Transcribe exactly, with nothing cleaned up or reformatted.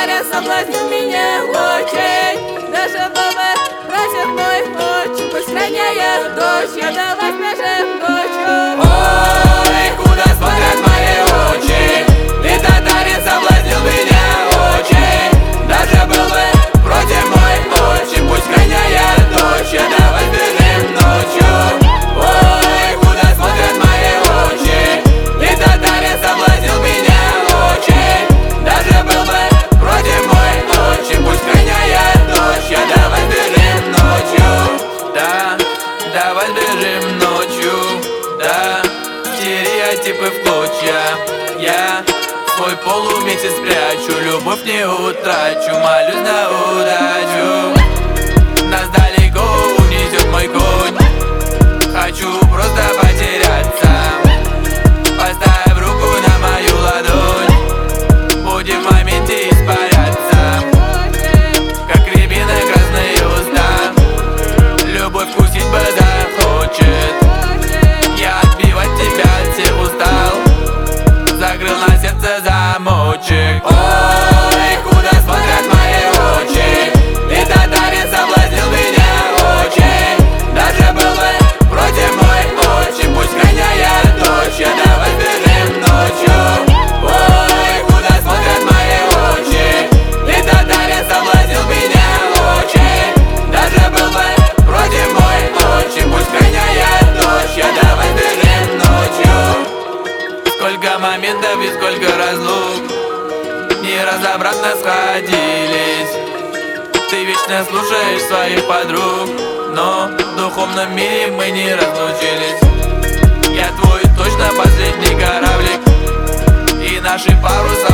Татарин соблазнил меня очень. Даже баба просит мой очень. Пусть роняет дочь, я давай сбежим ночью. Ой, куда смотрят мои очи? Ты, татарин, соблазнил меня очень. Даже был бы против мой очень. Пусть роняет дочь, я давай сбежим ночью. Ой, куда смотрят мои очи? Ты, татарин, соблазнил меня очень. Даже был бы против мой очень. Пусть роняет дочь, я давай сбежим ночью. Да, давай сбежим ночью. Да, стереотипы в клочья. Я свой полумесяц спрячу, любовь не утрачу, молюсь на удачу. Нас далеко унесет мой конь. Хочу просто потеряться. Поставь руку на мою ладонь. Будем в моменте испаряться, как рябина красные уста. Любовь вкусить бы захочет. Я отбивать тебя от всех устал. Закрыл на сердце замочек. Ой, куда смотрят мои очи? Ты, татарин, соблазнил меня очень. Даже был бы против мой очень. Пусть роняет дочь, я давай сбежим ночью. Ой, куда смотрят мои очи? Ты, татарин, соблазнил меня очень. Даже был бы против мой очень. Пусть роняет дочь, я давай сбежим ночью. Сколько моментов и сколько разлук, не разобраться сходились. Ты вечно слушаешь своих подруг, но в духовном мире мы не разлучились. Я твой точно последний кораблик, и наши паруса